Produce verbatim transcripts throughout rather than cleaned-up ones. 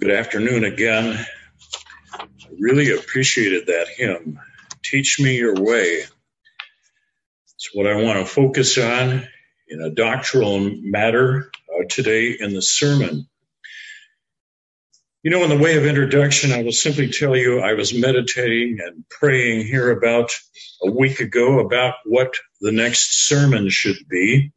Good afternoon again. I really appreciated that hymn, Teach Me Your Way. It's what I want to focus on in a doctrinal matter uh, today in the sermon. You know, in the way of introduction, I will simply tell you I was meditating and praying here about a week ago about what the next sermon should be.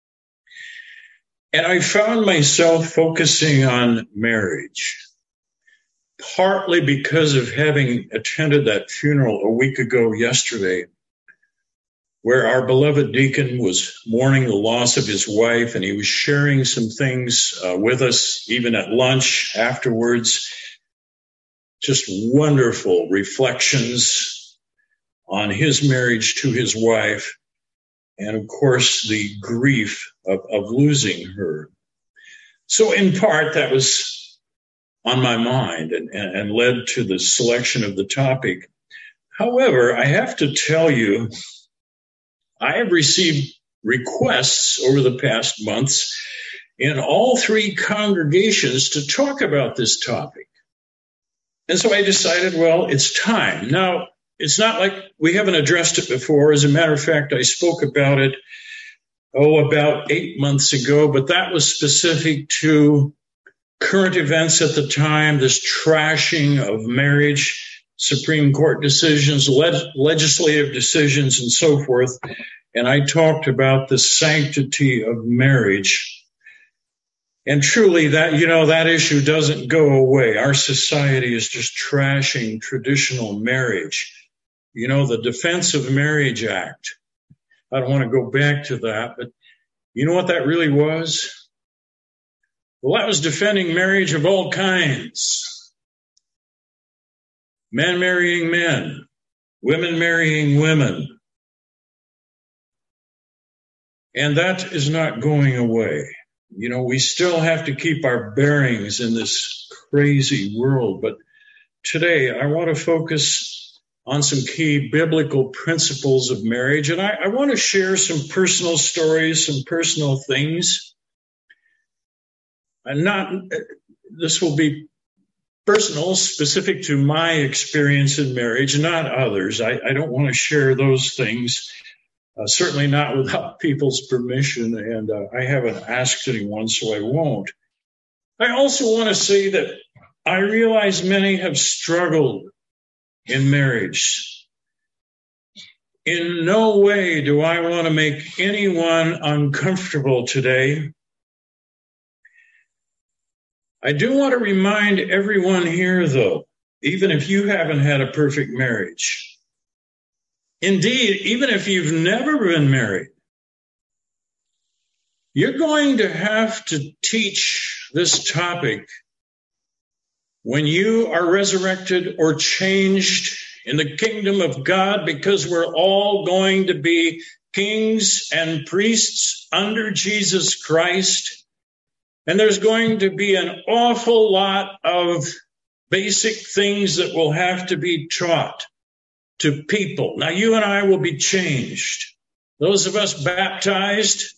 And I found myself focusing on marriage, partly because of having attended that funeral a week ago yesterday, where our beloved deacon was mourning the loss of his wife, and he was sharing some things uh, with us, even at lunch afterwards. Just wonderful reflections on his marriage to his wife, and of course the grief of, of losing her. So in part, that was on my mind and, and, and led to the selection of the topic. However, I have to tell you, I have received requests over the past months in all three congregations to talk about this topic. And so I decided, well, it's time. Now, it's not like we haven't addressed it before. As a matter of fact, I spoke about it, oh, about eight months ago, but that was specific to current events at the time, this trashing of marriage, Supreme Court decisions, le- legislative decisions, and so forth. And I talked about the sanctity of marriage. And truly, that, you know, that issue doesn't go away. Our society is just trashing traditional marriage. You know, the Defense of Marriage Act. I don't want to go back to that, but you know what that really was? Well, that was defending marriage of all kinds. Men marrying men, women marrying women. And that is not going away. You know, we still have to keep our bearings in this crazy world. But today, I want to focus on some key biblical principles of marriage. And I, I want to share some personal stories, some personal things. And not, this will be personal, specific to my experience in marriage, not others. I, I don't want to share those things, uh, certainly not without people's permission. And uh, I haven't asked anyone, so I won't. I also want to say that I realize many have struggled in marriage. In no way do I want to make anyone uncomfortable today. I do want to remind everyone here, though, even if you haven't had a perfect marriage, indeed, even if you've never been married, you're going to have to teach this topic when you are resurrected or changed in the kingdom of God, because we're all going to be kings and priests under Jesus Christ. And there's going to be an awful lot of basic things that will have to be taught to people. Now, you and I will be changed. Those of us baptized,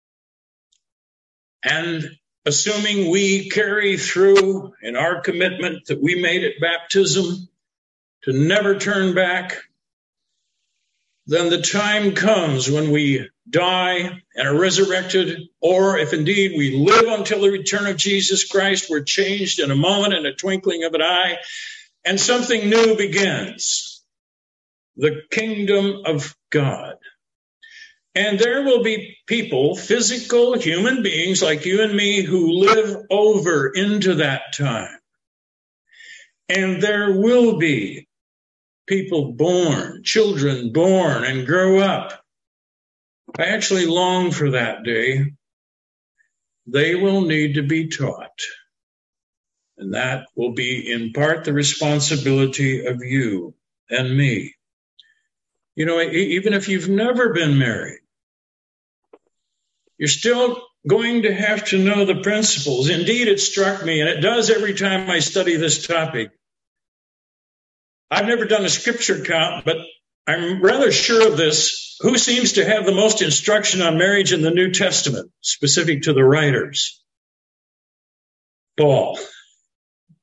and assuming we carry through in our commitment that we made at baptism to never turn back, then the time comes when we die and are resurrected, or if indeed we live until the return of Jesus Christ, we're changed in a moment, in a twinkling of an eye, and something new begins, the kingdom of God. And there will be people, physical human beings like you and me, who live over into that time. And there will be people born, children born and grow up. I actually long for that day. They will need to be taught. And that will be in part the responsibility of you and me. You know, even if you've never been married, you're still going to have to know the principles. Indeed, it struck me, and it does every time I study this topic. I've never done a scripture count, but I'm rather sure of this. Who seems to have the most instruction on marriage in the New Testament, specific to the writers? Paul.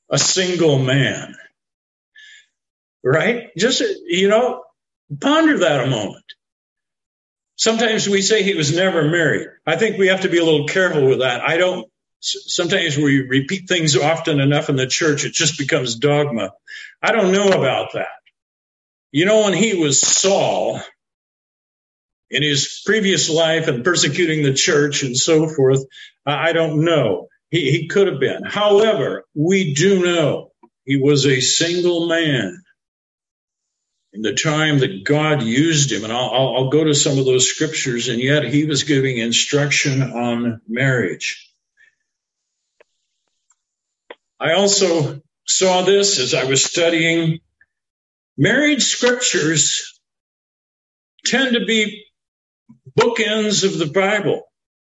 a single man. Right? Just, you know, ponder that a moment. Sometimes we say he was never married. I think we have to be a little careful with that. I don't, sometimes we repeat things often enough in the church, it just becomes dogma. I don't know about that. You know, when he was Saul, in his previous life and persecuting the church and so forth, I don't know. He, he could have been. However, we do know he was a single man in the time that God used him. And I'll, I'll, I'll go to some of those scriptures, and yet he was giving instruction on marriage. I also saw this as I was studying. Marriage scriptures tend to be bookends of the Bible.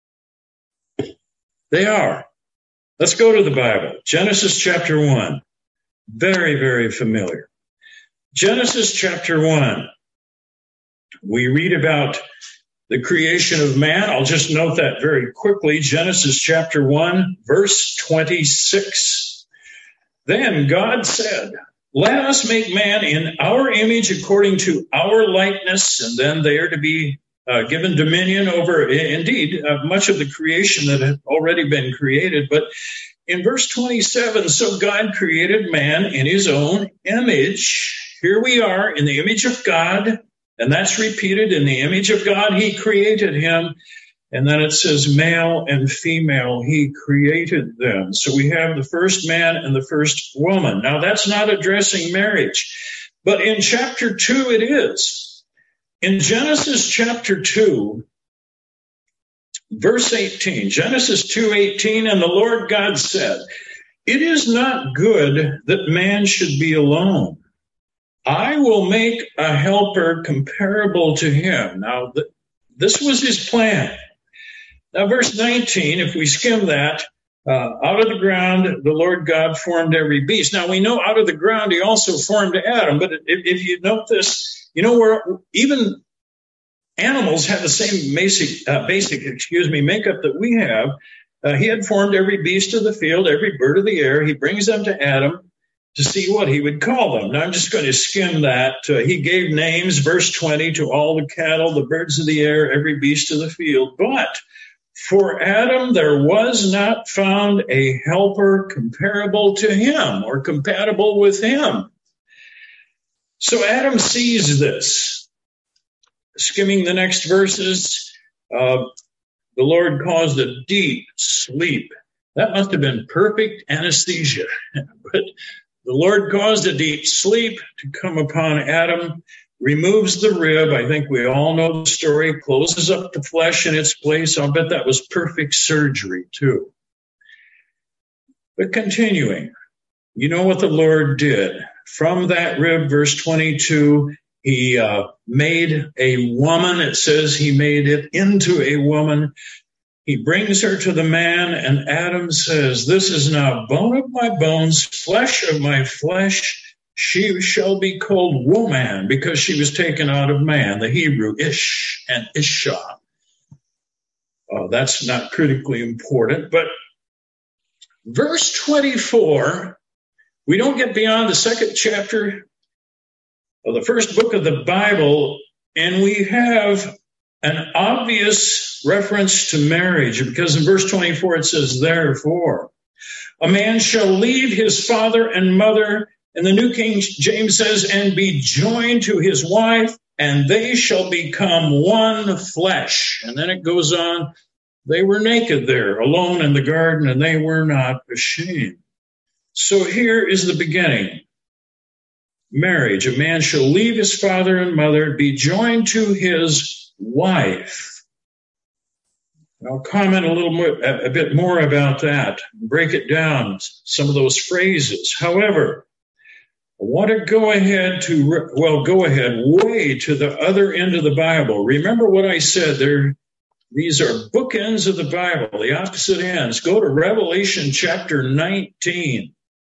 They are. Let's go to the Bible. Genesis chapter one. Very, very familiar. Genesis chapter one. We read about the creation of man. I'll just note that very quickly. Genesis chapter one, verse twenty-six. Then God said, let us make man in our image according to our likeness, and then they are to be uh, given dominion over, indeed, uh, much of the creation that had already been created. But in verse twenty-seven, so God created man in his own image. Here we are in the image of God, and that's repeated. In the image of God, he created him. And then it says male and female, he created them. So we have the first man and the first woman. Now, that's not addressing marriage, but in chapter two, it is. In Genesis chapter two, verse eighteen, Genesis two eighteen, and the Lord God said, it is not good that man should be alone. I will make a helper comparable to him. Now, th- this was his plan. Now, verse nineteen, if we skim that, uh, out of the ground, the Lord God formed every beast. Now, we know out of the ground, he also formed Adam. But if, if you note this, you know, where even animals have the same basic, uh, basic, excuse me, makeup that we have. Uh, he had formed every beast of the field, every bird of the air. He brings them to Adam to see what he would call them. Now, I'm just going to skim that. Uh, he gave names, verse twenty, to all the cattle, the birds of the air, every beast of the field. But for Adam, there was not found a helper comparable to him or compatible with him. So Adam sees this. Skimming the next verses, uh, the Lord caused a deep sleep. That must have been perfect anesthesia. But the Lord caused a deep sleep to come upon Adam, removes the rib. I think we all know the story, closes up the flesh in its place. I'll bet that was perfect surgery too. But continuing, you know what the Lord did. From that rib, verse twenty-two, he uh, made a woman. It says he made it into a woman. He brings her to the man, and Adam says, this is now bone of my bones, flesh of my flesh. She shall be called woman because she was taken out of man, the Hebrew ish and isha. Uh, that's not critically important. But verse twenty-four, we don't get beyond the second chapter of the first book of the Bible, and we have an obvious reference to marriage, because in verse twenty-four it says, therefore, a man shall leave his father and mother, and the New King James says, and be joined to his wife, and they shall become one flesh. And then it goes on, they were naked there, alone in the garden, and they were not ashamed. So here is the beginning. Marriage. A man shall leave his father and mother, be joined to his wife. I'll comment a little more, a bit more about that, break it down, some of those phrases. However, I want to go ahead to, well, go ahead way to the other end of the Bible. Remember what I said there. These are bookends of the Bible, the opposite ends. Go to Revelation chapter nineteen.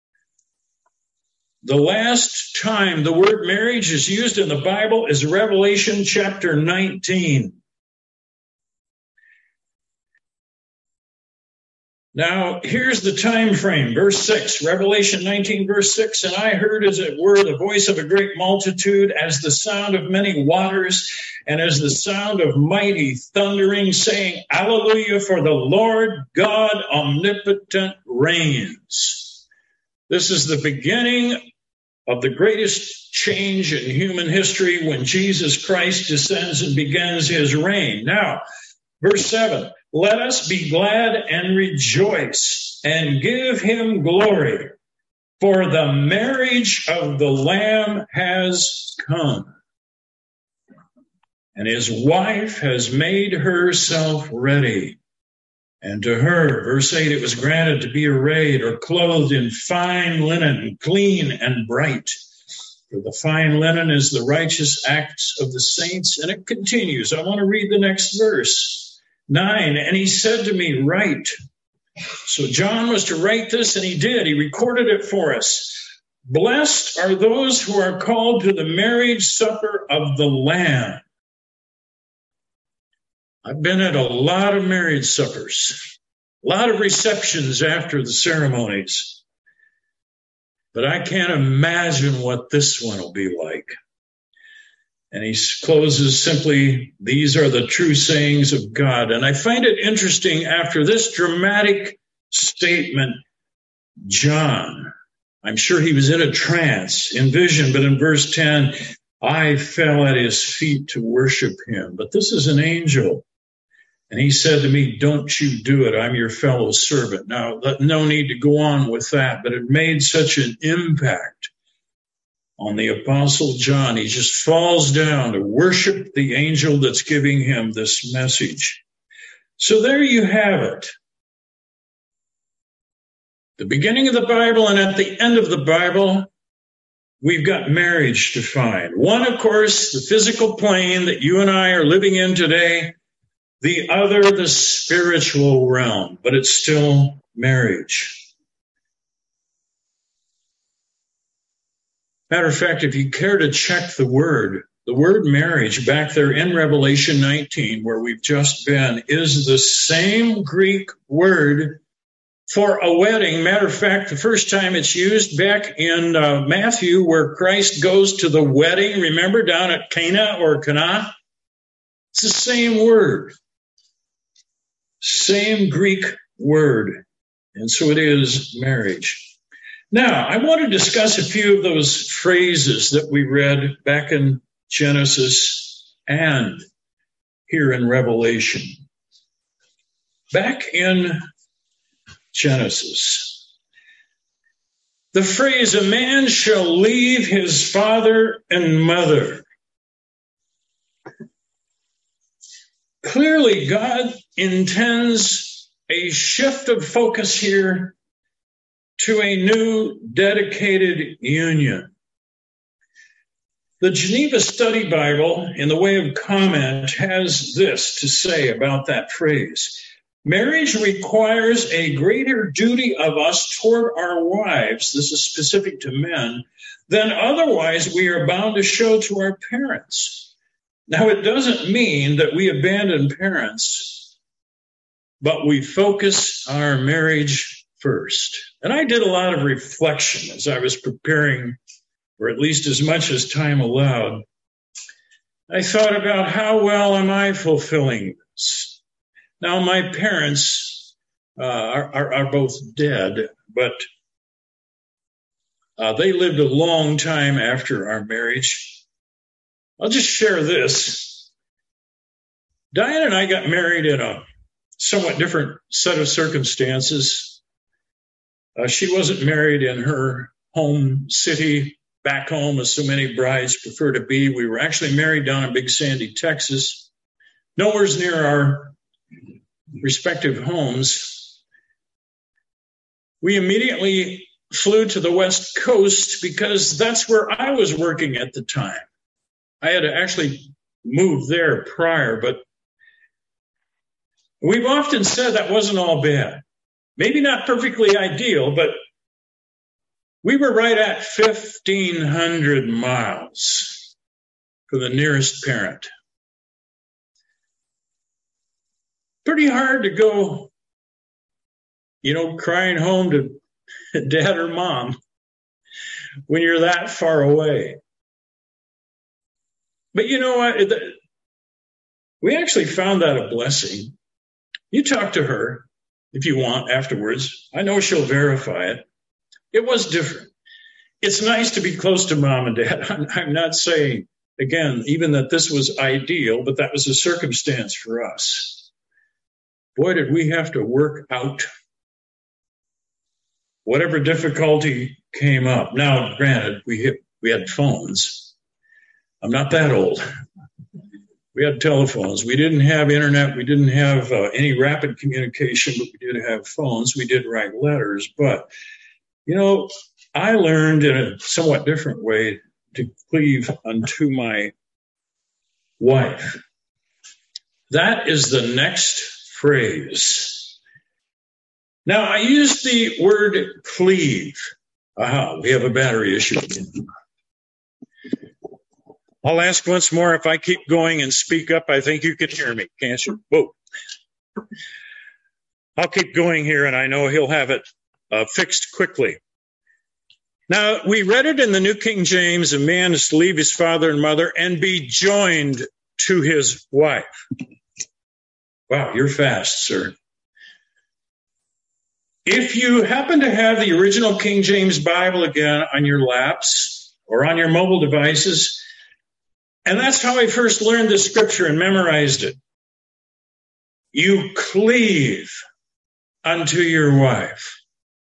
The last time the word marriage is used in the Bible is Revelation chapter nineteen. Now, here's the time frame, verse six, Revelation nineteen, verse six, and I heard as it were the voice of a great multitude, as the sound of many waters, and as the sound of mighty thundering, saying, Alleluia, for the Lord God omnipotent reigns. This is the beginning of the greatest change in human history when Jesus Christ descends and begins his reign. Now, verse seven, let us be glad and rejoice and give him glory, for the marriage of the Lamb has come, and his wife has made herself ready. And to her, verse eight, it was granted to be arrayed or clothed in fine linen, clean and bright. For the fine linen is the righteous acts of the saints. And it continues. I want to read the next verse. Nine, and he said to me, write. So John was to write this, and he did. He recorded it for us. Blessed are those who are called to the marriage supper of the Lamb. I've been at a lot of marriage suppers, a lot of receptions after the ceremonies, but I can't imagine what this one will be like. And he closes simply, these are the true sayings of God. And I find it interesting, after this dramatic statement, John, I'm sure he was in a trance, in vision, but in verse ten, I fell at his feet to worship him. But this is an angel. And he said to me, don't you do it. I'm your fellow servant. Now, no need to go on with that, but it made such an impact on the Apostle John. He just falls down to worship the angel that's giving him this message. So there you have it. The beginning of the Bible, and at the end of the Bible, we've got marriage defined. One, of course, the physical plane that you and I are living in today. The other, the spiritual realm, but it's still marriage. Matter of fact, if you care to check the word, the word marriage back there in Revelation nineteen, where we've just been, is the same Greek word for a wedding. Matter of fact, the first time it's used back in uh, Matthew, where Christ goes to the wedding, remember, down at Cana or Cana? It's the same word. Same Greek word. And so it is marriage. Now, I want to discuss a few of those phrases that we read back in Genesis and here in Revelation. Back in Genesis, the phrase, a man shall leave his father and mother. Clearly, God intends a shift of focus here to a new dedicated union. The Geneva Study Bible, in the way of comment, has this to say about that phrase. Marriage requires a greater duty of us toward our wives, this is specific to men, than otherwise we are bound to show to our parents. Now, it doesn't mean that we abandon parents, but we focus our marriage first. And I did a lot of reflection as I was preparing, or at least as much as time allowed. I thought about how well am I fulfilling this? Now, my parents uh, are, are, are both dead, but uh, they lived a long time after our marriage. I'll just share this. Diane and I got married in a somewhat different set of circumstances. Uh, she wasn't married in her home city, back home, as so many brides prefer to be. We were actually married down in Big Sandy, Texas, nowhere near our respective homes. We immediately flew to the West Coast because that's where I was working at the time. I had actually moved there prior, but we've often said that wasn't all bad. Maybe not perfectly ideal, but we were right at fifteen hundred miles for the nearest parent. Pretty hard to go you know, crying home to dad or mom when you're that far away. But you know what? We actually found that a blessing. You talk to her if you want afterwards. I know she'll verify it. It was different. It's nice to be close to mom and dad. I'm, I'm not saying, again, even that this was ideal, but that was a circumstance for us. Boy, did we have to work out whatever difficulty came up. Now, granted, we hit, we had phones. I'm not that old. We had telephones. We didn't have internet. We didn't have uh, any rapid communication, but we did have phones. We did write letters. But, you know, I learned in a somewhat different way to cleave unto my wife. That is the next phrase. Now, I use the word cleave. Aha, we have a battery issue again. I'll ask once more. If I keep going and speak up, I think you can hear me, can't you? Whoa. I'll keep going here, and I know he'll have it uh, fixed quickly. Now, we read it in the New King James, a man is to leave his father and mother and be joined to his wife. Wow, you're fast, sir. If you happen to have the original King James Bible again on your laps or on your mobile devices, and that's how I first learned this scripture and memorized it. You cleave unto your wife.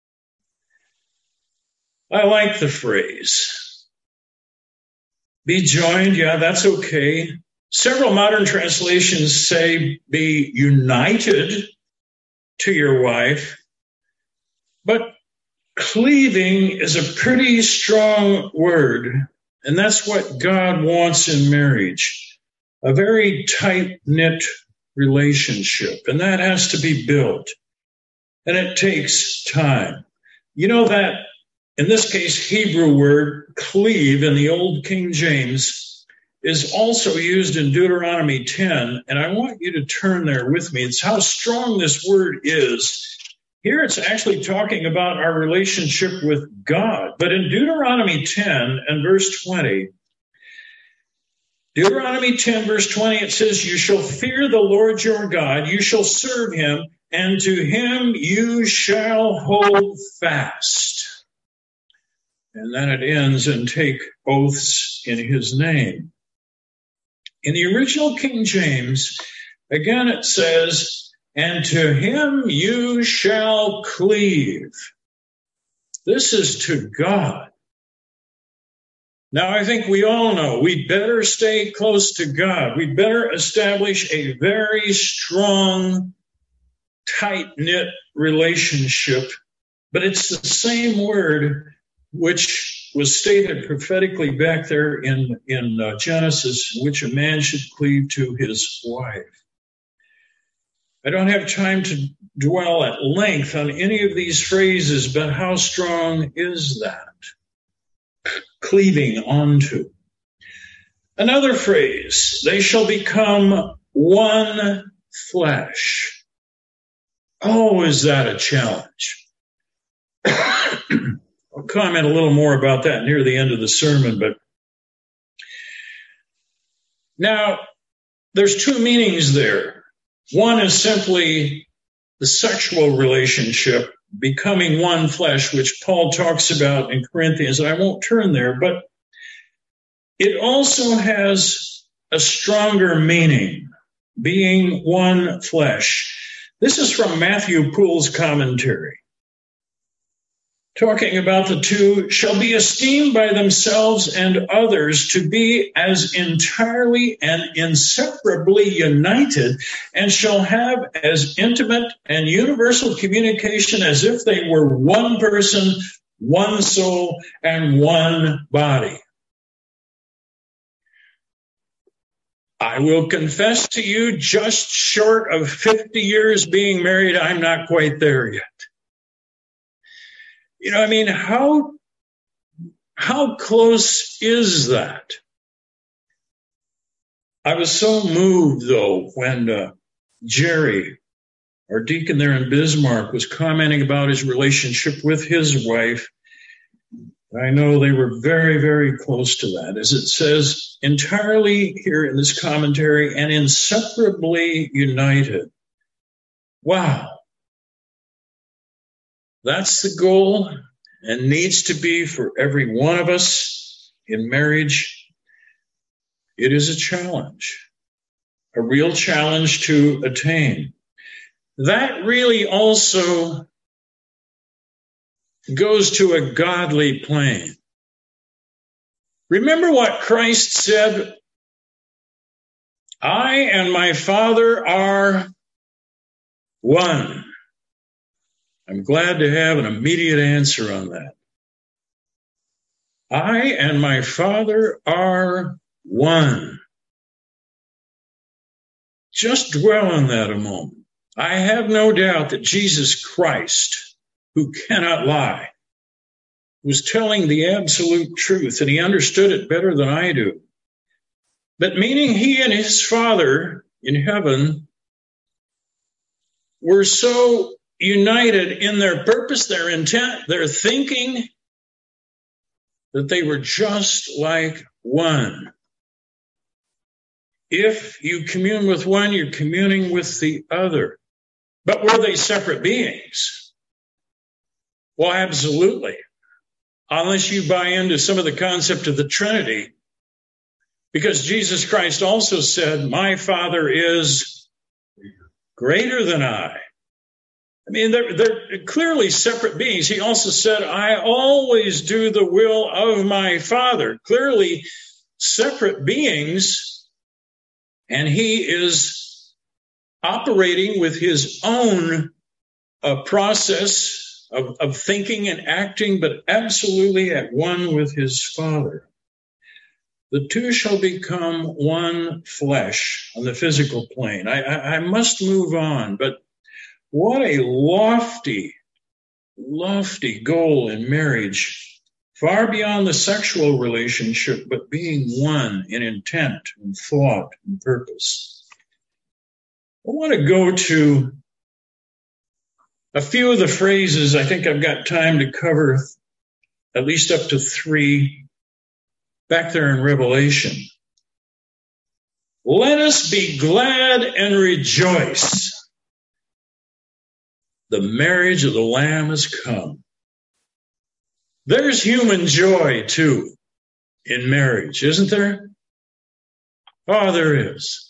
I like the phrase. Be joined, yeah, that's okay. Several modern translations say be united to your wife. But cleaving is a pretty strong word, and that's what God wants in marriage, a very tight-knit relationship, and that has to be built, and it takes time. You know that, in this case, Hebrew word, cleave, in the Old King James, is also used in Deuteronomy ten, and I want you to turn there with me. It's how strong this word is. Here it's actually talking about our relationship with God. But in Deuteronomy ten and verse twenty, Deuteronomy ten verse twenty, it says, you shall fear the Lord your God, you shall serve him, and to him you shall hold fast. And then it ends, and take oaths in his name. In the original King James, again it says, and to him you shall cleave. This is to God. Now, I think we all know we better stay close to God. We better establish a very strong, tight-knit relationship. But it's the same word which was stated prophetically back there in, in uh, Genesis, which a man should cleave to his wife. I don't have time to dwell at length on any of these phrases, but how strong is that? Cleaving onto. Another phrase, they shall become one flesh. Oh, is that a challenge? I'll comment a little more about that near the end of the sermon, but now there's two meanings there. One is simply the sexual relationship, becoming one flesh, which Paul talks about in Corinthians, and I won't turn there, but it also has a stronger meaning, being one flesh. This is from Matthew Poole's commentary, talking about the two shall be esteemed by themselves and others to be as entirely and inseparably united, and shall have as intimate and universal communication as if they were one person, one soul, and one body. I will confess to you, just short of fifty years being married, I'm not quite there yet. You know, I mean, how, how close is that? I was so moved, though, when uh, Jerry Our deacon there in Bismarck was commenting about his relationship with his wife. I know they were very, very close to that. As it says, entirely here in this commentary and inseparably united. Wow. That's the goal and needs to be for every one of us in marriage. It is a challenge, a real challenge to attain. That really also goes to a godly plane. Remember what Christ said, I and my Father are one. I'm glad to have an immediate answer on that. I and my Father are one. Just dwell on that a moment. I have no doubt that Jesus Christ, who cannot lie, was telling the absolute truth, and he understood it better than I do. But meaning he and his Father in heaven were so united in their purpose, their intent, their thinking, that they were just like one. If you commune with one, you're communing with the other. But were they separate beings? Well, absolutely. Unless you buy into some of the concept of the Trinity. Because Jesus Christ also said, my Father is greater than I. I mean, they're, they're clearly separate beings. He also said, I always do the will of my Father. Clearly separate beings, and he is operating with his own uh, process of, of thinking and acting, but absolutely at one with his Father. The two shall become one flesh on the physical plane. I, I, I must move on, but what a lofty, lofty goal in marriage, far beyond the sexual relationship, but being one in intent and thought and purpose. I want to go to a few of the phrases. I think I've got time to cover at least up to three back there in Revelation. Let us be glad and rejoice. The marriage of the Lamb has come. There's human joy, too, in marriage, isn't there? Oh, there is.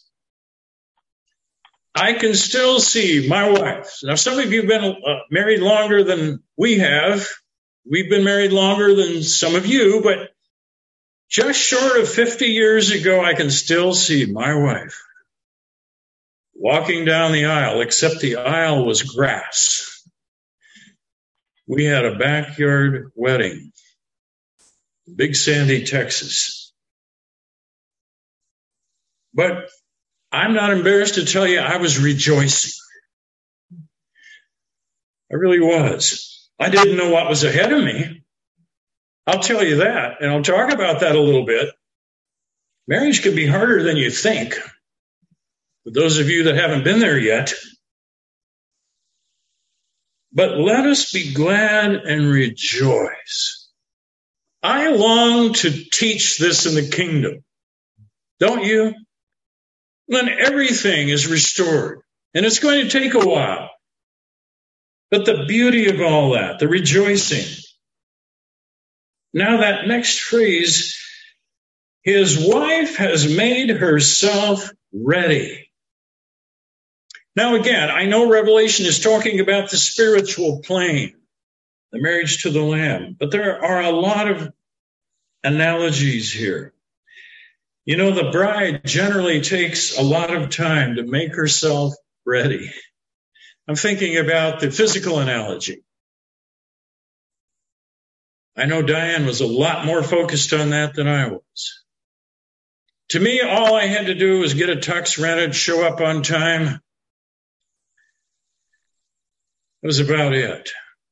I can still see my wife. Now, some of you have been uh, married longer than we have. We've been married longer than some of you, but just short of fifty years ago, I can still see my wife walking down the aisle, except the aisle was grass. We had a backyard wedding, Big Sandy, Texas. But I'm not embarrassed to tell you I was rejoicing. I really was. I didn't know what was ahead of me. I'll tell you that, and I'll talk about that a little bit. Marriage can be harder than you think. For those of you that haven't been there yet. But let us be glad and rejoice. I long to teach this in the kingdom. Don't you? When everything is restored. And it's going to take a while. But the beauty of all that, the rejoicing. Now that next phrase, his wife has made herself ready. Now again, I know Revelation is talking about the spiritual plane, the marriage to the Lamb, but there are a lot of analogies here. You know, the bride generally takes a lot of time to make herself ready. I'm thinking about the physical analogy. I know Diane was a lot more focused on that than I was. To me, all I had to do was get a tux rented, show up on time. That was about it.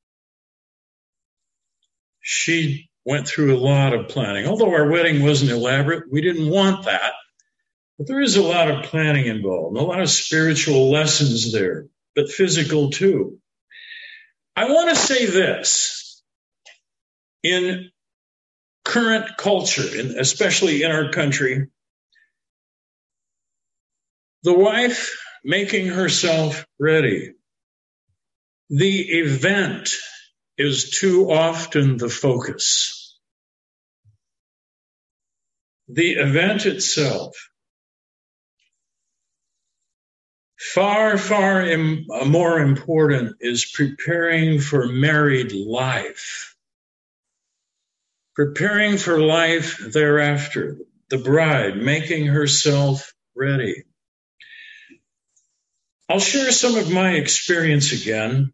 She went through a lot of planning. Although our wedding wasn't elaborate, we didn't want that. But there is a lot of planning involved, a lot of spiritual lessons there. but physical too. I want to say this. In current culture, and especially in our country, the wife making herself ready, the event is too often the focus. The event itself, far, far im- more important is preparing for married life. Preparing for life thereafter. The bride making herself ready. I'll share some of my experience again.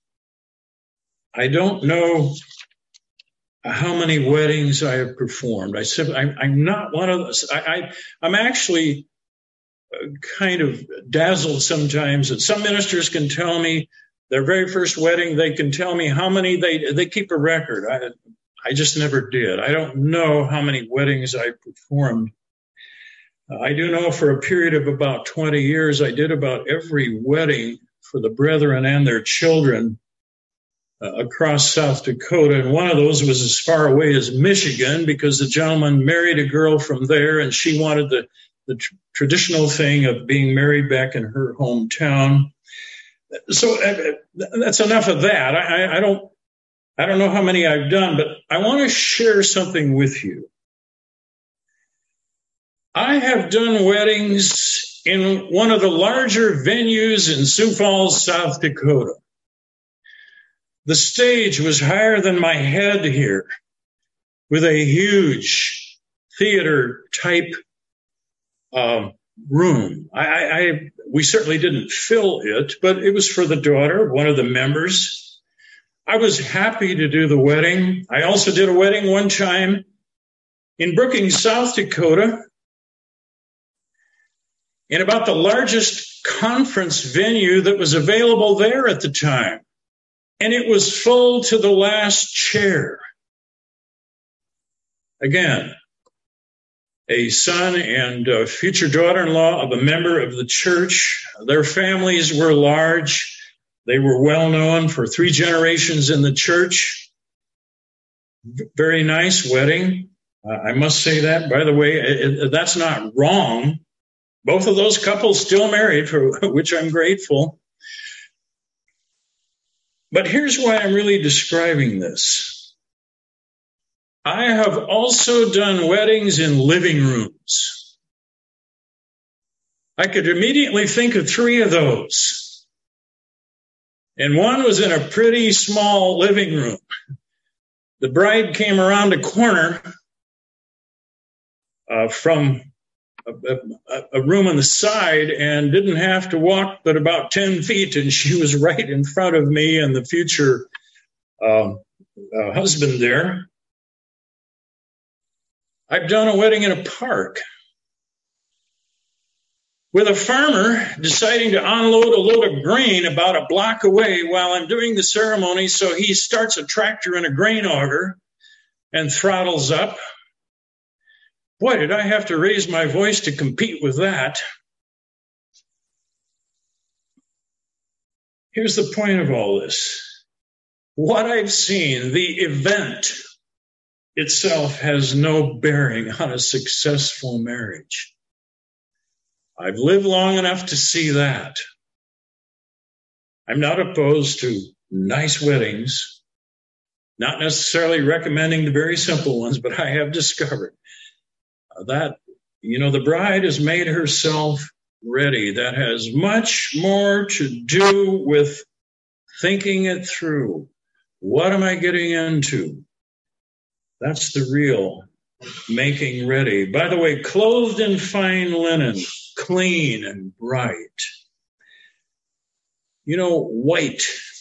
I don't know how many weddings I have performed. I said, I'm, I'm not one of those. I, I, I'm actually kind of dazzled sometimes that some ministers can tell me their very first wedding, they can tell me how many they, they keep a record. I, I just never did. I don't know how many weddings I performed. Uh, I do know for a period of about twenty years, I did about every wedding for the brethren and their children uh, across South Dakota. And one of those was as far away as Michigan because the gentleman married a girl from there and she wanted the, the tr- traditional thing of being married back in her hometown. So uh, that's enough of that. I, I, I don't I don't know how many I've done, but I want to share something with you. I have done weddings in one of the larger venues in Sioux Falls, South Dakota. The stage was higher than my head here with a huge theater-type uh, room. I, I, I, we certainly didn't fill it, but it was for the daughter of one of the members. I was happy to do the wedding. I also did a wedding one time in Brookings, South Dakota, in about the largest conference venue that was available there at the time. And it was full to the last chair. Again, a son and a future daughter-in-law of a member of the church. Their families were large. They were well known for three generations in the church. Very nice wedding. Uh, I must say that, by the way, it, it, that's not wrong. Both of those couples still married, for which I'm grateful. But here's why I'm really describing this. I have also done weddings in living rooms. I could immediately think of three of those. And one was in a pretty small living room. The bride came around a corner uh, from a, a, a room on the side and didn't have to walk but about ten feet, and she was right in front of me and the future uh, uh, husband there. I've done a wedding in a park with a farmer deciding to unload a load of grain about a block away while I'm doing the ceremony. So he starts a tractor and a grain auger and throttles up. Boy, did I have to raise my voice to compete with that. Here's the point of all this. What I've seen, the event itself has no bearing on a successful marriage. I've lived long enough to see that. I'm not opposed to nice weddings, not necessarily recommending the very simple ones, but I have discovered that, you know, the bride has made herself ready. That has much more to do with thinking it through. What am I getting into? That's the real making ready. By the way, clothed in fine linen, clean and bright. You know, white.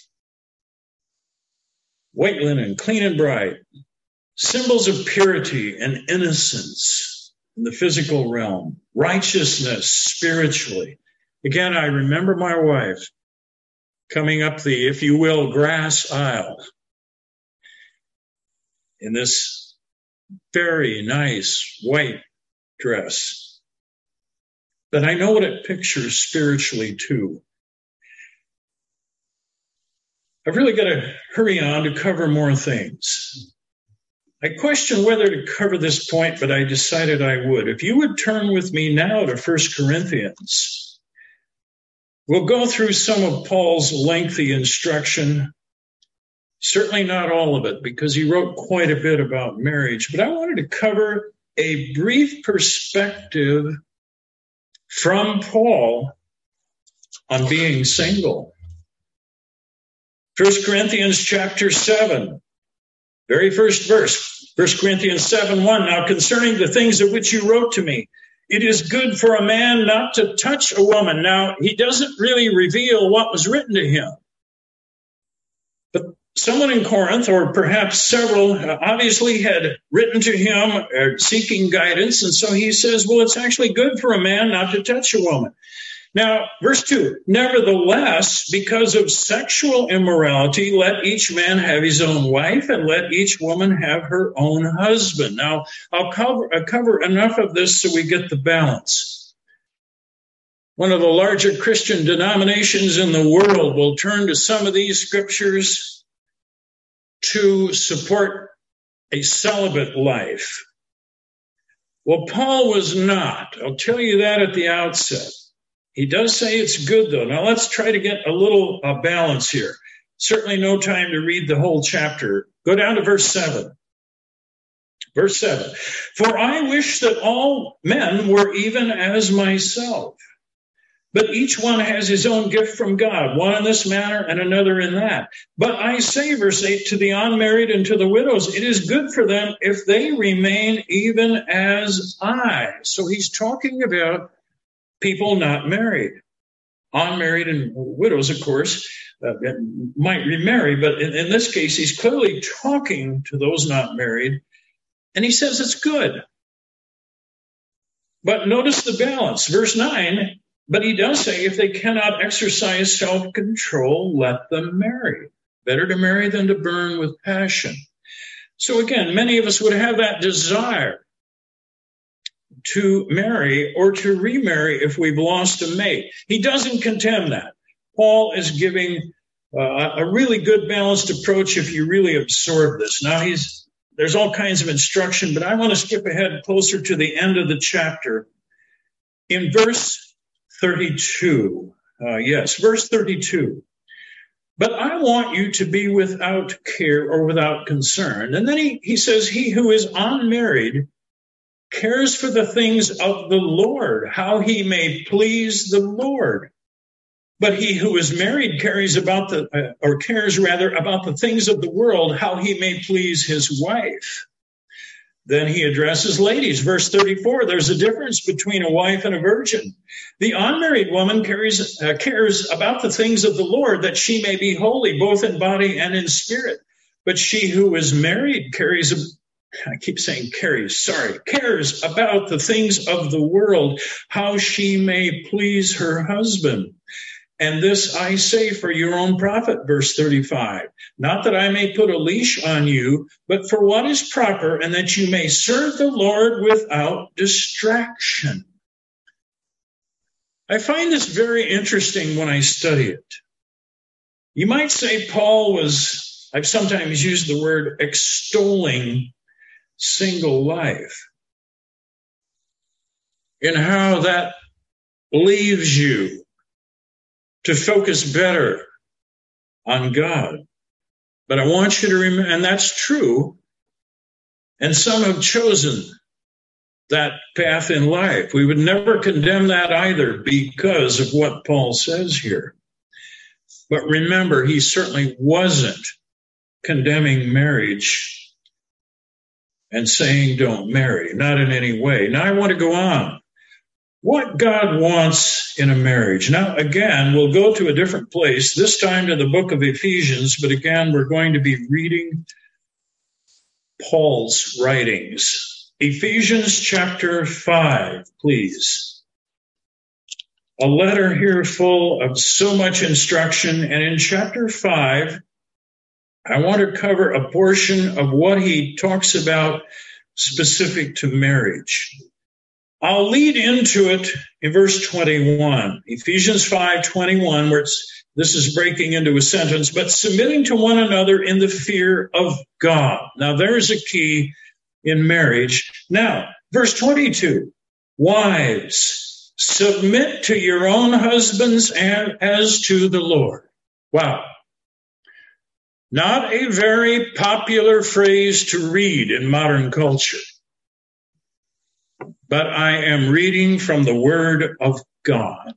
White linen, clean and bright. Symbols of purity and innocence in the physical realm. Righteousness spiritually. Again, I remember my wife coming up the, if you will, grass aisle in this very nice white dress. But I know what it pictures spiritually too. I've really got to hurry on to cover more things. I questioned whether to cover this point, but I decided I would. If you would turn with me now to First Corinthians, we'll go through some of Paul's lengthy instruction. Certainly not all of it, because he wrote quite a bit about marriage. But I wanted to cover a brief perspective from Paul on being single. First Corinthians chapter seven, very first verse, First Corinthians seven one. Now concerning the things of which you wrote to me, it is good for a man not to touch a woman. Now, he doesn't really reveal what was written to him. But someone in Corinth, or perhaps several, obviously had written to him uh, seeking guidance. And so he says, well, it's actually good for a man not to touch a woman. Now, verse two, nevertheless, because of sexual immorality, let each man have his own wife, and let each woman have her own husband. Now, I'll cover, I'll cover enough of this so we get the balance. One of the larger Christian denominations in the world will turn to some of these scriptures to support a celibate life. Well, Paul was not. I'll tell you that at the outset. He does say it's good, though. Now, let's try to get a little uh, balance here. Certainly no time to read the whole chapter. Go down to verse seven. Verse seven. For I wish that all men were even as myself, but each one has his own gift from God, one in this manner and another in that. But I say, verse eight, to the unmarried and to the widows, it is good for them if they remain even as I. So he's talking about people not married. Unmarried and widows, of course, uh, might remarry, but in, in this case, he's clearly talking to those not married, and he says it's good. But notice the balance. Verse nine, but he does say if they cannot exercise self-control, let them marry. Better to marry than to burn with passion. So again, many of us would have that desire to marry or to remarry if we've lost a mate. He doesn't condemn that. Paul is giving uh, a really good balanced approach if you really absorb this. Now, he's there's all kinds of instruction, but I want to skip ahead closer to the end of the chapter. In verse thirty-two, uh, yes, verse thirty-two. But I want you to be without care or without concern. And then he, he says, he who is unmarried cares for the things of the Lord, how he may please the Lord. But he who is married cares about the, uh, or cares rather about the things of the world, how he may please his wife. Then he addresses ladies. Verse thirty-four, there's a difference between a wife and a virgin. The unmarried woman cares, uh, cares about the things of the Lord, that she may be holy, both in body and in spirit. But she who is married carries I keep saying carries, sorry, cares about the things of the world, how she may please her husband. And this I say for your own profit, verse thirty-five, not that I may put a leash on you, but for what is proper, and that you may serve the Lord without distraction. I find this very interesting when I study it. You might say Paul was, I've sometimes used the word extolling single life, and how that leaves you to focus better on God. But I want you to remember, and that's true, and some have chosen that path in life. We would never condemn that either because of what Paul says here. But remember, he certainly wasn't condemning marriage and saying don't marry, not in any way. Now I want to go on. What God wants in a marriage. Now again, we'll go to a different place, this time to the book of Ephesians, but again, we're going to be reading Paul's writings. Ephesians chapter five, please. A letter here full of so much instruction, and in chapter five, I want to cover a portion of what he talks about specific to marriage. I'll lead into it in verse twenty-one, Ephesians five twenty-one, where it's, This is breaking into a sentence, but submitting to one another in the fear of God. Now, there's a key in marriage. Now, verse twenty-two, wives, submit to your own husbands as to the Lord. Wow. Not a very popular phrase to read in modern culture, but I am reading from the Word of God.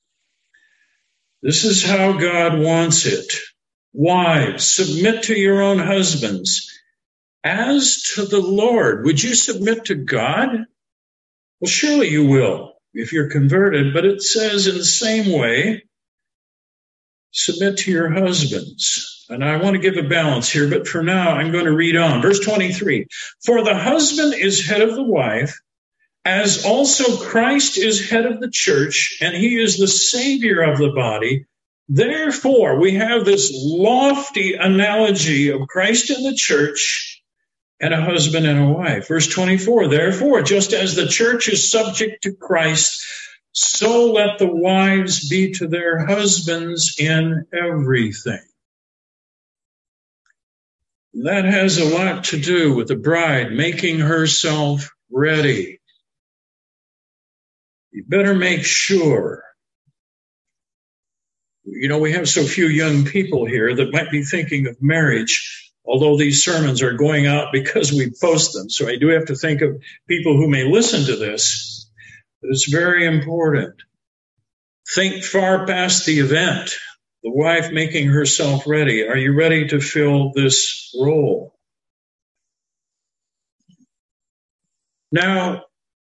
This is how God wants it. Wives, submit to your own husbands as to the Lord. Would you submit to God? Well, surely you will if you're converted, but it says in the same way, submit to your husbands. And I want to give a balance here, but for now, I'm going to read on. Verse twenty-three, for the husband is head of the wife, as also Christ is head of the church, and he is the Savior of the body. Therefore, we have this lofty analogy of Christ in the church and a husband and a wife. Verse twenty-four, therefore, just as the church is subject to Christ, so let the wives be to their husbands in everything. That has a lot to do with the bride making herself ready. You better make sure. You know, we have so few young people here that might be thinking of marriage, although these sermons are going out because we post them. So I do have to think of people who may listen to this. But it's very important. Think far past the event. The wife making herself ready. Are you ready to fill this role? Now,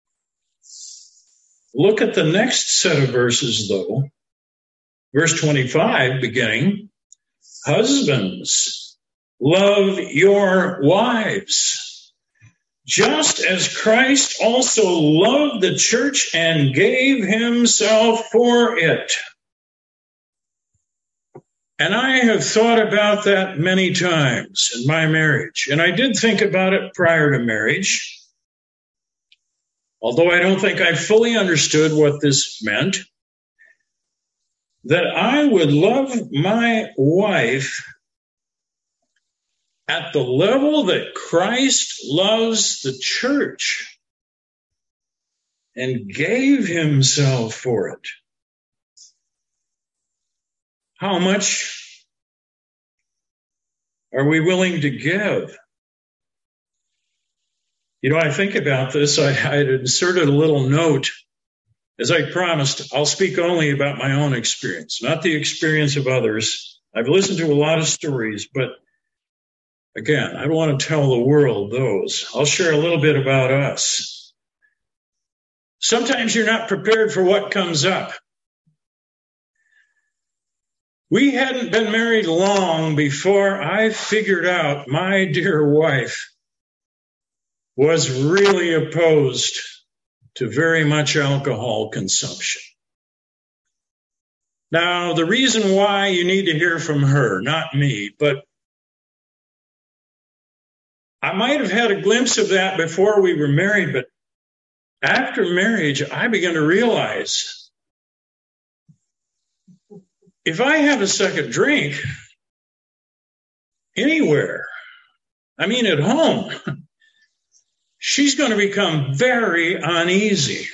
look at the next set of verses, though. Verse twenty-five, beginning, husbands, love your wives, just as Christ also loved the church and gave himself for it. And I have thought about that many times in my marriage, and I did think about it prior to marriage. Although I don't think I fully understood what this meant, that I would love my wife at the level that Christ loves the church and gave himself for it. How much are we willing to give? You know, I think about this. I, I had inserted a little note. As I promised, I'll speak only about my own experience, not the experience of others. I've listened to a lot of stories, but again, I don't want to tell the world those. I'll share a little bit about us. Sometimes you're not prepared for what comes up. We hadn't been married long before I figured out my dear wife was really opposed to very much alcohol consumption. Now, the reason why you need to hear from her, not me, but I might have had a glimpse of that before we were married, but after marriage, I began to realize if I have a second drink anywhere, I mean at home, she's going to become very uneasy.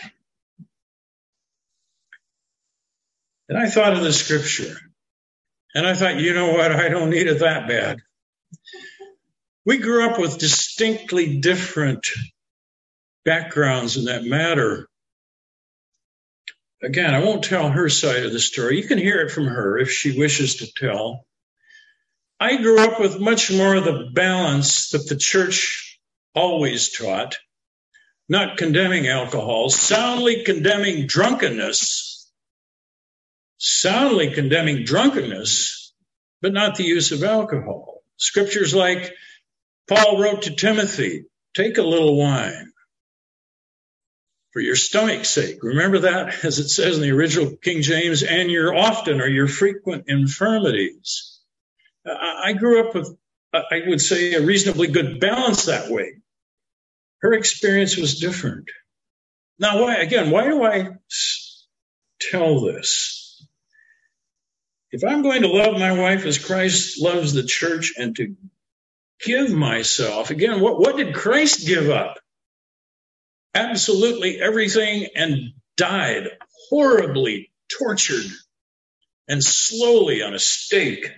And I thought of the scripture. And I thought, you know what? I don't need it that bad. We grew up with distinctly different backgrounds in that matter. Again, I won't tell her side of the story. You can hear it from her if she wishes to tell. I grew up with much more of the balance that the church always taught, not condemning alcohol, soundly condemning drunkenness, soundly condemning drunkenness, but not the use of alcohol. Scriptures like Paul wrote to Timothy, take a little wine for your stomach's sake. Remember that, as it says in the original King James, and your often or your frequent infirmities. I grew up with, I would say, a reasonably good balance that way. Her experience was different. Now, why, again, why do I tell this? If I'm going to love my wife as Christ loves the church and to give myself, again, what, what did Christ give up? Absolutely everything, and died horribly tortured and slowly on a stake.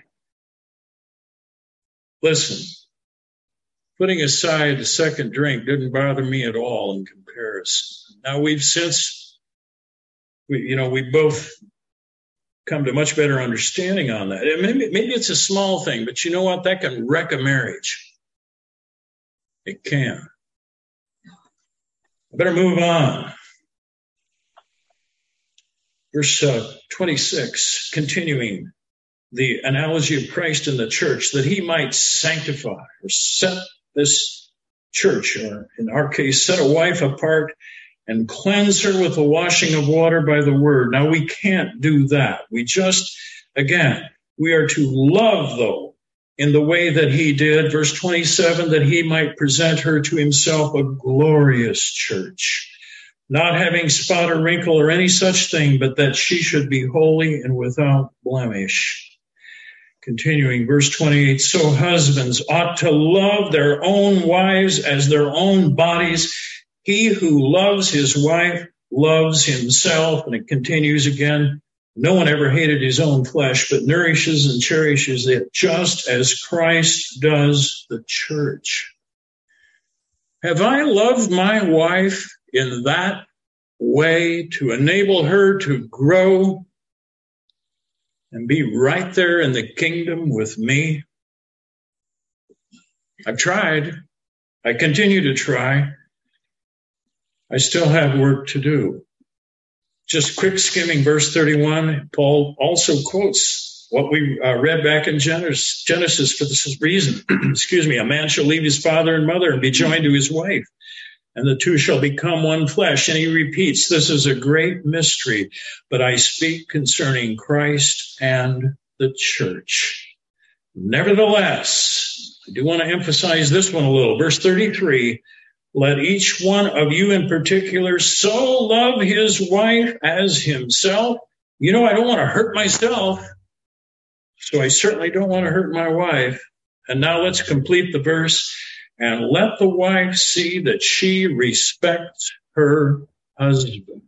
Listen, putting aside the second drink didn't bother me at all in comparison. Now we've since, we, you know, we both come to much better understanding on that. Maybe, maybe it's a small thing, but you know what? That can wreck a marriage. It can. I better move on. Verse uh, twenty-six, continuing the analogy of Christ in the church, that he might sanctify or set this church, or in our case, set a wife apart and cleanse her with the washing of water by the word. Now, we can't do that. We just, again, we are to love, though, in the way that he did. Verse twenty-seven, that he might present her to himself a glorious church, not having spot or wrinkle or any such thing, but that she should be holy and without blemish. Continuing, verse twenty-eight, so husbands ought to love their own wives as their own bodies. He who loves his wife loves himself. And it continues again, no one ever hated his own flesh, but nourishes and cherishes it, just as Christ does the church. Have I loved my wife in that way to enable her to grow and be right there in the kingdom with me? I've tried. I continue to try. I still have work to do. Just quick skimming verse thirty-one, Paul also quotes what we uh, read back in Genesis, Genesis for this reason. Excuse me, a man shall leave his father and mother and be joined to his wife, and the two shall become one flesh. And he repeats, this is a great mystery, but I speak concerning Christ and the church. Nevertheless, I do want to emphasize this one a little. Verse thirty-three, let each one of you in particular so love his wife as himself. You know, I don't want to hurt myself, so I certainly don't want to hurt my wife. And now let's complete the verse. And let the wife see that she respects her husband.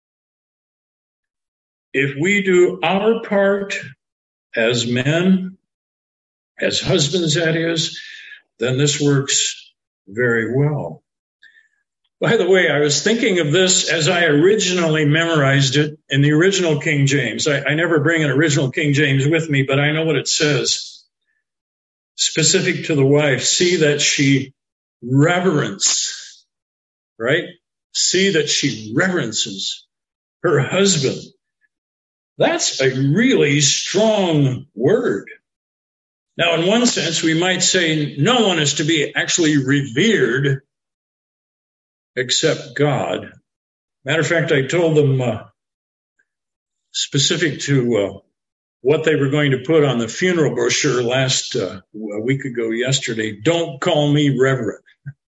If we do our part as men, as husbands that is, then this works very well. By the way, I was thinking of this as I originally memorized it in the original King James. I, I never bring an original King James with me, but I know what it says. Specific to the wife, see that she reverence, right? See that she reverences her husband. That's a really strong word. Now, in one sense, we might say no one is to be actually revered except God. Matter of fact, I told them uh, specific to uh, what they were going to put on the funeral brochure last uh, a week ago yesterday, don't call me reverend.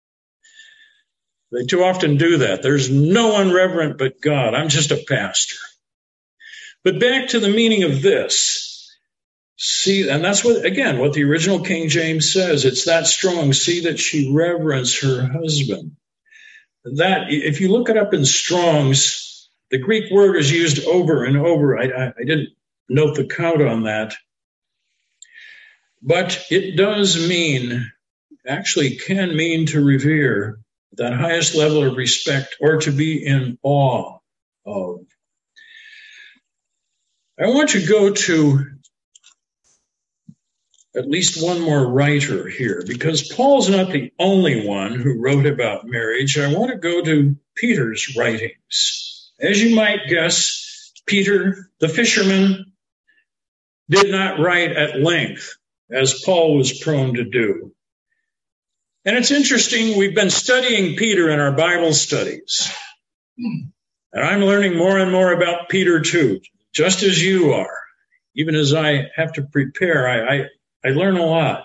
They too often do that. There's no one reverent but God. I'm just a pastor. But back to the meaning of this. See, and that's what, again, what the original King James says. It's that strong. See that she reverence her husband. That, if you look it up in Strong's, the Greek word is used over and over. I, I, I didn't note the count on that. But it does mean, actually can mean to revere, that highest level of respect, or to be in awe of. I want to go to at least one more writer here, because Paul's not the only one who wrote about marriage. I want to go to Peter's writings. As you might guess, Peter, the fisherman, did not write at length, as Paul was prone to do. And it's interesting, we've been studying Peter in our Bible studies. And I'm learning more and more about Peter too, just as you are. Even as I have to prepare, I, I I learn a lot.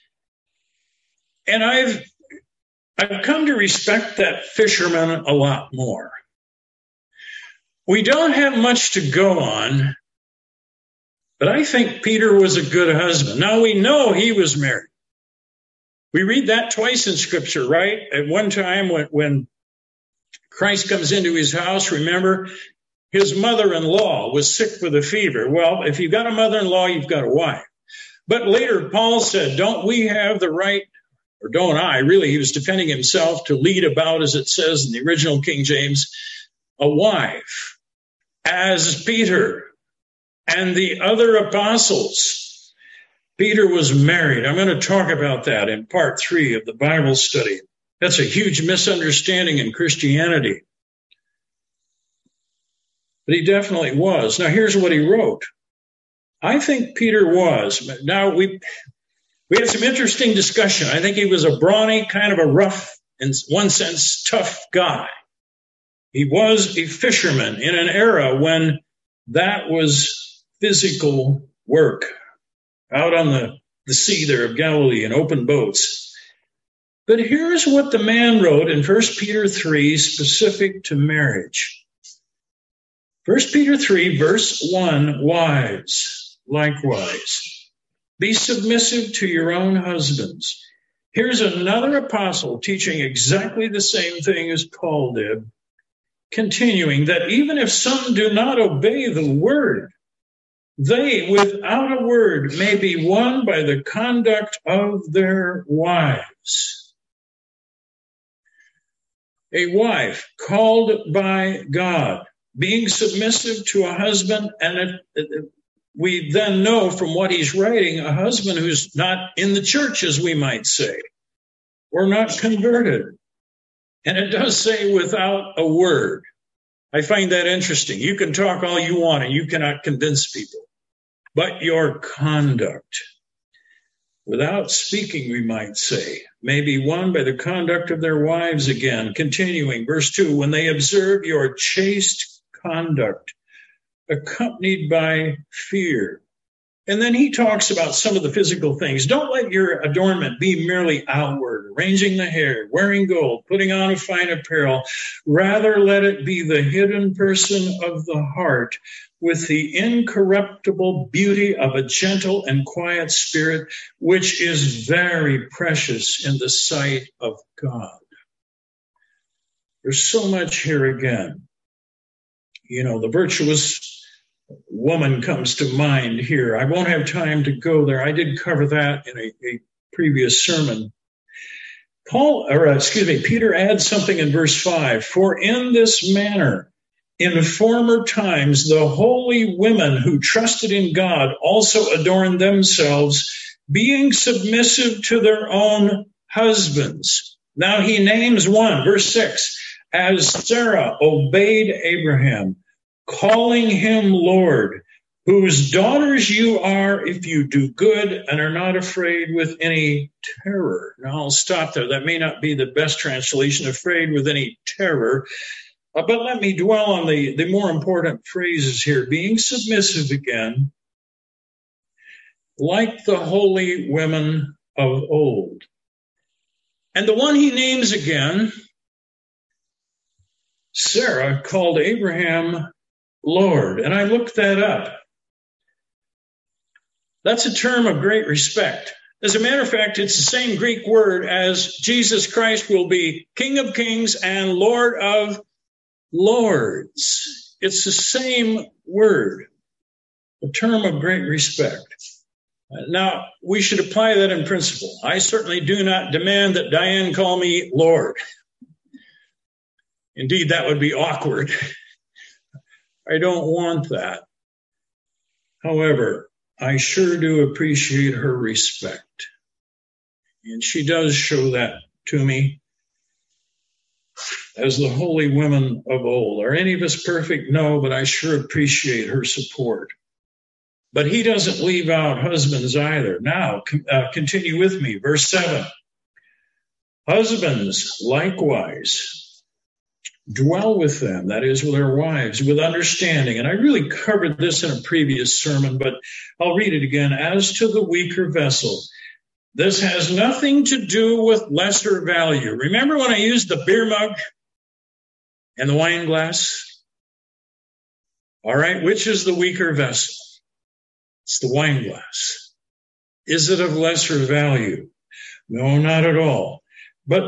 And I've, I've come to respect that fisherman a lot more. We don't have much to go on But I think Peter was a good husband. Now we know he was married. We read that twice in Scripture, right? At one time when, when Christ comes into his house, remember, his mother-in-law was sick with a fever. Well, if you've got a mother-in-law, you've got a wife. But later, Paul said, don't we have the right, or don't I, really, he was defending himself, to lead about, as it says in the original King James, a wife, as Peter and the other apostles. Peter was married. I'm going to talk about that in part three of the Bible study. That's a huge misunderstanding in Christianity. But he definitely was. Now, here's what he wrote. I think Peter was. Now, we we had some interesting discussion. I think he was a brawny, kind of a rough, in one sense, tough guy. He was a fisherman in an era when that was physical work, out on the, the sea there of Galilee in open boats. But here's what the man wrote in First Peter three, specific to marriage. First Peter three, verse one, wives, likewise, be submissive to your own husbands. Here's another apostle teaching exactly the same thing as Paul did, continuing that even if some do not obey the word, they, without a word, may be won by the conduct of their wives. A wife called by God, being submissive to a husband, and it, it, we then know from what he's writing, a husband who's not in the church, as we might say, or not converted. And it does say without a word. I find that interesting. You can talk all you want and you cannot convince people. But your conduct, without speaking, we might say, may be won by the conduct of their wives again. Continuing, verse two, when they observe your chaste conduct, accompanied by fear. And then he talks about some of the physical things. Don't let your adornment be merely outward, arranging the hair, wearing gold, putting on a fine apparel. Rather, let it be the hidden person of the heart, with the incorruptible beauty of a gentle and quiet spirit, which is very precious in the sight of God. There's so much here again. You know, the virtuous woman comes to mind here. I won't have time to go there. I did cover that in a, a previous sermon. Paul, or excuse me, Peter adds something in verse five. For in this manner, in former times, the holy women who trusted in God also adorned themselves, being submissive to their own husbands. Now he names one, verse six, as Sarah obeyed Abraham, calling him Lord, whose daughters you are if you do good and are not afraid with any terror. Now I'll stop there. That may not be the best translation, afraid with any terror. Uh, but let me dwell on the, the more important phrases here. Being submissive again, like the holy women of old. And the one he names again, Sarah, called Abraham Lord. And I looked that up. That's a term of great respect. As a matter of fact, it's the same Greek word as Jesus Christ will be King of Kings and Lord of Lords. It's the same word, a term of great respect. Now, we should apply that in principle. I certainly do not demand that Diane call me Lord. Indeed, that would be awkward. I don't want that. However, I sure do appreciate her respect. And she does show that to me as the holy women of old. Are any of us perfect? No, but I sure appreciate her support. But he doesn't leave out husbands either. Now, uh, continue with me. Verse seven. Husbands, likewise, dwell with them, that is, with their wives, with understanding. And I really covered this in a previous sermon, but I'll read it again. As to the weaker vessel, this has nothing to do with lesser value. Remember when I used the beer mug and the wine glass? All right, which is the weaker vessel? It's the wine glass. Is it of lesser value? No, not at all. But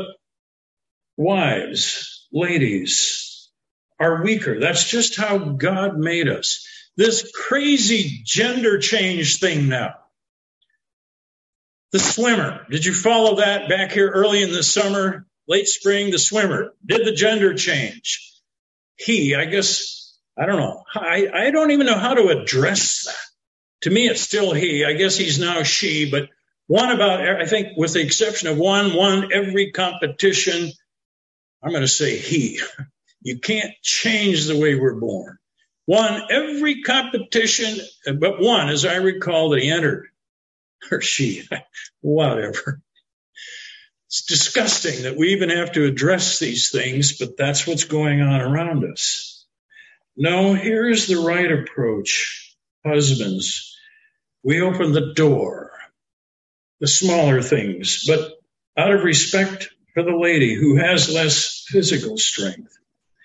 wives, ladies, are weaker. That's just how God made us. This crazy gender change thing now. The swimmer. Did you follow that back here early in the summer, late spring? The swimmer. Did the gender change? He, I guess, I don't know. I, I don't even know how to address that. To me, it's still he. I guess he's now she, but one about, I think with the exception of one, one every competition, I'm going to say he. You can't change the way we're born. Won every competition, but one, as I recall, that he entered. Or she, whatever. It's disgusting that we even have to address these things, but that's what's going on around us. No, here's the right approach. Husbands, we open the door, the smaller things, but out of respect for the lady who has less physical strength.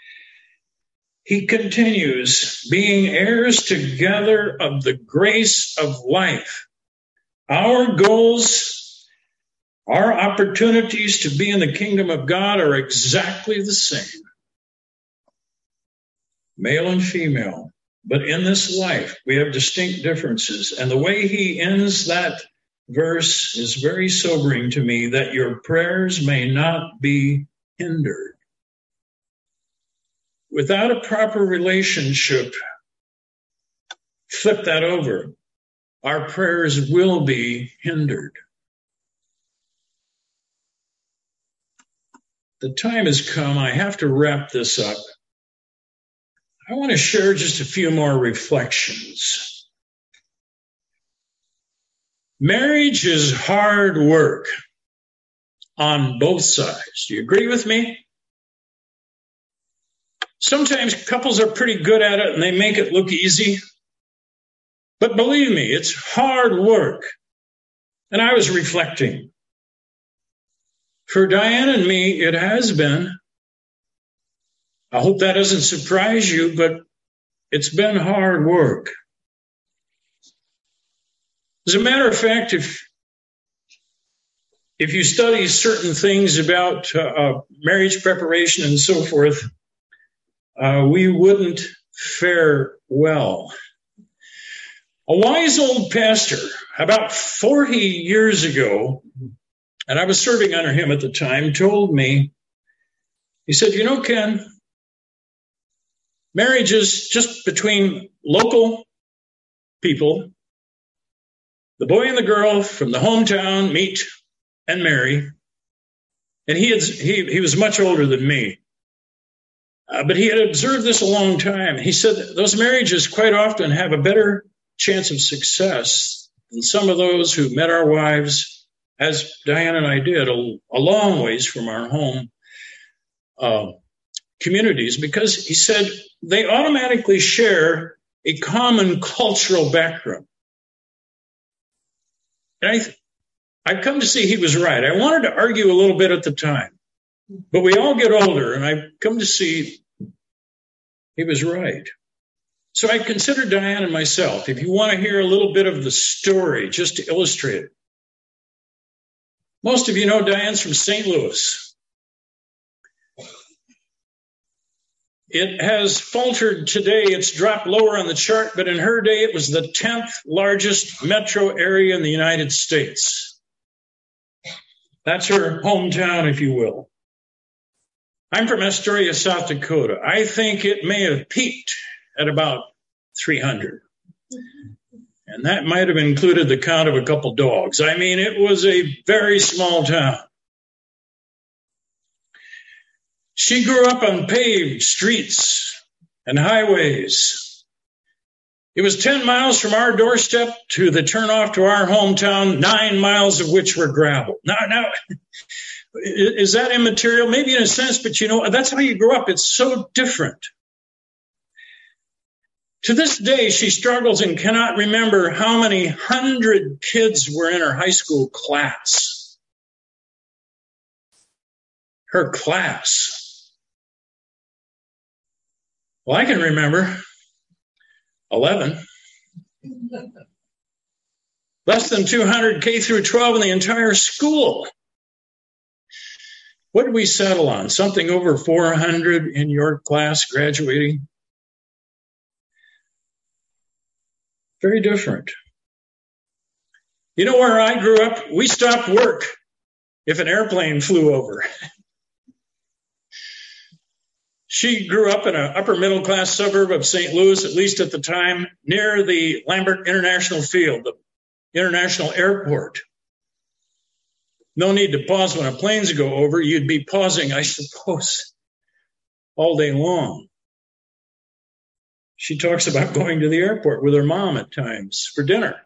He continues, being heirs together of the grace of life. Our goals, our opportunities to be in the kingdom of God are exactly the same. Male and female. But in this life, we have distinct differences. And the way he ends that verse is very sobering to me, that your prayers may not be hindered. Without a proper relationship, flip that over. Our prayers will be hindered. The time has come. I have to wrap this up. I want to share just a few more reflections. Marriage is hard work on both sides. Do you agree with me? Sometimes couples are pretty good at it and they make it look easy. But believe me, it's hard work. And I was reflecting. For Diane and me, it has been. I hope that doesn't surprise you, but it's been hard work. As a matter of fact, if if you study certain things about uh, uh, marriage preparation and so forth, uh, we wouldn't fare well. A wise old pastor, about forty years ago, and I was serving under him at the time, told me, he said, you know, Ken, marriage is just between local people. The boy and the girl from the hometown meet and marry. And he had, he, he was much older than me. Uh, but he had observed this a long time. He said that those marriages quite often have a better chance of success than some of those who met our wives, as Diane and I did, a, a long ways from our home uh, communities, because he said they automatically share a common cultural background. And I, I've come to see he was right. I wanted to argue a little bit at the time, but we all get older, and I've come to see he was right. So I considered Diane and myself. If you want to hear a little bit of the story, just to illustrate it. Most of you know Diane's from Saint Louis. It has faltered today. It's dropped lower on the chart, but in her day, it was the tenth largest metro area in the United States. That's her hometown, if you will. I'm from Astoria, South Dakota. I think it may have peaked at about three hundred. And that might have included the count of a couple dogs. I mean, it was a very small town. She grew up on paved streets and highways. It was ten miles from our doorstep to the turnoff to our hometown, nine miles of which were gravel. Now, now, is that immaterial? Maybe in a sense, but you know, that's how you grow up. It's so different. To this day, she struggles and cannot remember how many hundred kids were in her high school class. Her class. Well, I can remember eleven. Less than two hundred K through twelve in the entire school. What did we settle on? Something over four hundred in your class graduating? Very different. You know where I grew up? We stopped work if an airplane flew over. She grew up in an upper middle class suburb of Saint Louis, at least at the time, near the Lambert International Field, the international airport. No need to pause when a plane's go over. You'd be pausing, I suppose, all day long. She talks about going to the airport with her mom at times for dinner.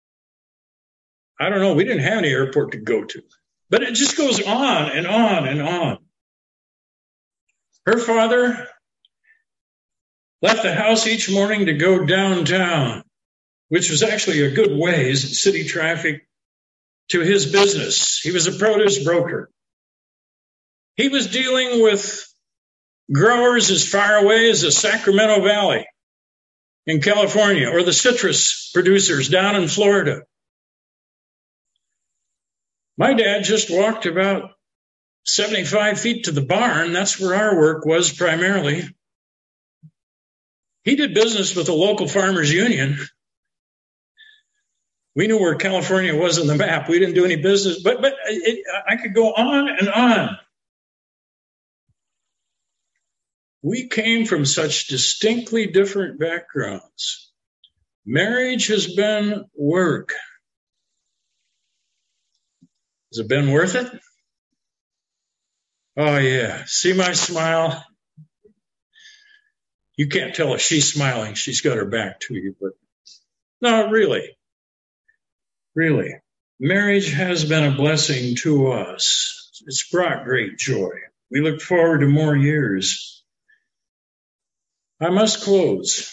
I don't know. We didn't have any airport to go to. But it just goes on and on and on. Her father left the house each morning to go downtown, which was actually a good ways, city traffic, to his business. He was a produce broker. He was dealing with growers as far away as the Sacramento Valley in California, or the citrus producers down in Florida. My dad just walked about seventy-five feet to the barn. That's where our work was primarily. He did business with the local farmers union. We knew where California was on the map. We didn't do any business, but but it, I could go on and on. We came from such distinctly different backgrounds. Marriage has been work. Has it been worth it? Oh, yeah. See my smile? You can't tell if she's smiling. She's got her back to you, but no, really. Really. Marriage has been a blessing to us. It's brought great joy. We look forward to more years. I must close.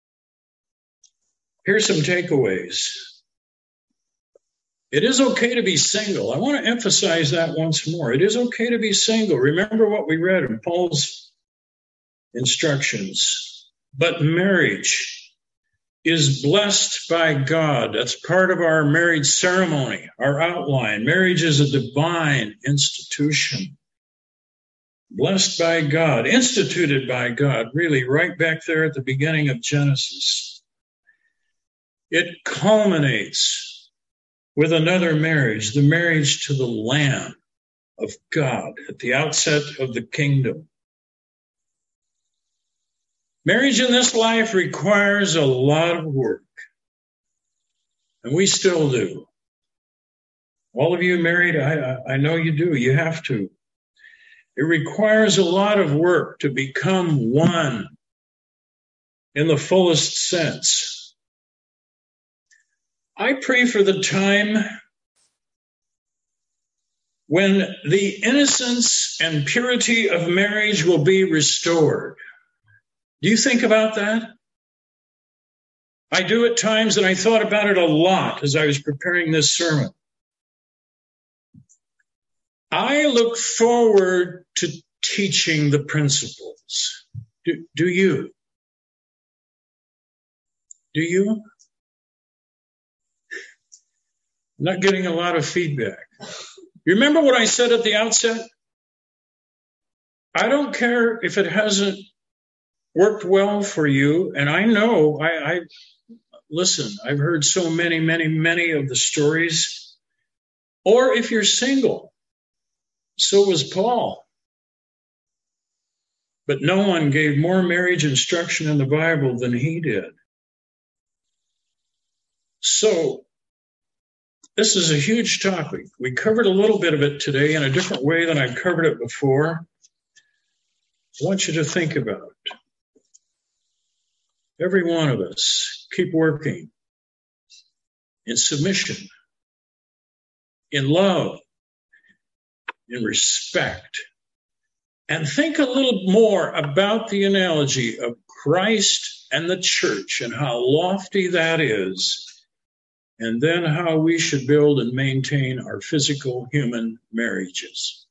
Here's some takeaways. It is okay to be single. I want to emphasize that once more. It is okay to be single. Remember what we read in Paul's instructions. But marriage is blessed by God. That's part of our marriage ceremony, our outline. Marriage is a divine institution. Blessed by God, instituted by God, really, right back there at the beginning of Genesis. It culminates with another marriage, the marriage to the Lamb of God at the outset of the kingdom. Marriage in this life requires a lot of work, and we still do. All of you married, I, I know you do. You have to. It requires a lot of work to become one in the fullest sense. I pray for the time when the innocence and purity of marriage will be restored. Do you think about that? I do at times, and I thought about it a lot as I was preparing this sermon. I look forward to teaching the principles. Do, do you? Do you? I'm not getting a lot of feedback. You remember what I said at the outset? I don't care if it hasn't worked well for you, and I know, I, I listen, I've heard so many, many, many of the stories. Or if you're single, so was Paul. But no one gave more marriage instruction in the Bible than he did. So, this is a huge topic. We covered a little bit of it today in a different way than I've covered it before. I want you to think about it. Every one of us, keep working in submission, in love, in respect. And think a little more about the analogy of Christ and the church and how lofty that is, and then how we should build and maintain our physical human marriages.